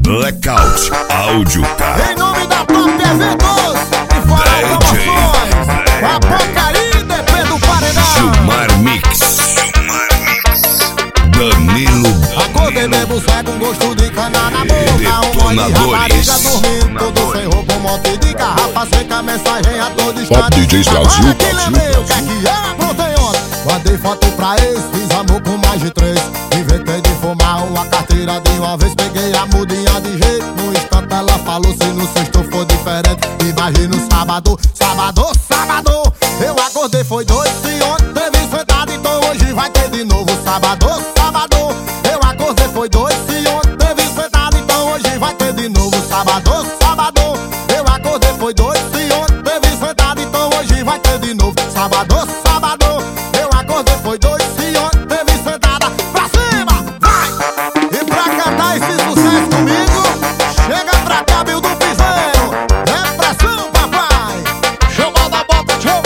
Blackout Áudio Car. Em nome da Top Eventos e fora promoções, a porcaria depende do paredão. Gilmar Mix. Danilo. Acordei bebo cego, um gosto de cana na boca. Um monte de rapariga dormindo, todo sem roupa, um monte de garrafa seca, mensagem a todo instante. Top DJs Brasil. Agora que lembrei o que é que eu aprontei ontem. Mandei foto pra ex, fiz amor com mais de 3. Inventei de fumar uma carteira de uma vez. Peguei a mudinha de jeito, no instante ela falou: se no sexto for diferente, imagina o sábado. Eu acordei, foi 2, se ontem teve sentado, então hoje vai ter de novo. Sábado. Eu acordei, foi 2, se ontem teve sentado, então hoje vai ter de novo. Sábado. Eu acordei, foi 2, se ontem teve sentado, então hoje vai ter de novo. Sábado. Eu acordei, foi 2, se ontem teve sentada. Pra cima, vai! E pra cantar esse sucesso comigo, chega pra cá, Bill do Piseiro. É pressão, papai. Chama da bota, show.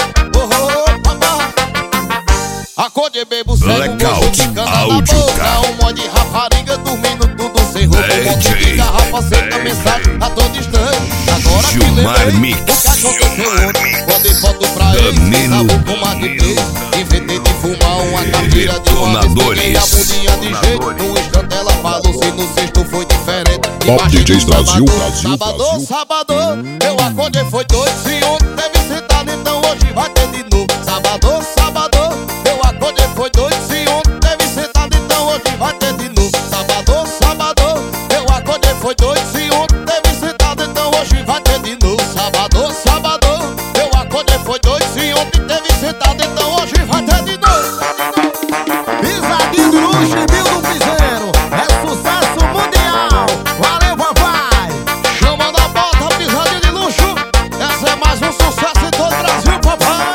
Acordei, bebo cego, Blackout gosto de cana na Áudio boca. Car. Um monte de rapariga dormindo tudo sem roupa. Um monte de garrafa seca, mensagem a todo instante. Agora que Gilmar lembrei Mix. o que aconteceu ontem. Mandei foto pra ele, Danilo. sabor com mais de 3. Inventei de fumar uma carteira de uma vez. Peguei a mudinha de jeito, no instante ela falou: se no sexto foi diferente. Top DJs Brasil. Sábado, eu acordei, foi 2, se ontem teve sentado, então hoje vai ter de novo. Sábado, eu acordei, foi 2, se ontem teve sentado, então hoje vai ter de novo. Sábado, eu acordei, foi 2, se ontem teve sentado, então hoje vai ter de novo. Sábado, eu acordei, foi 2, se ontem teve sentado, então hoje vai ter de novo. Pisadinho de luxo e Bill do Piseiro, é sucesso mundial. Valeu, papai. Chama da bota, pisadinho de luxo. Essa é mais um sucesso em todo o Brasil, papai.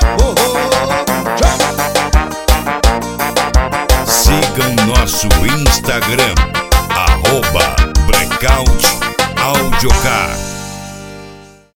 Sigam nosso Instagram, @Blackout Áudio Car.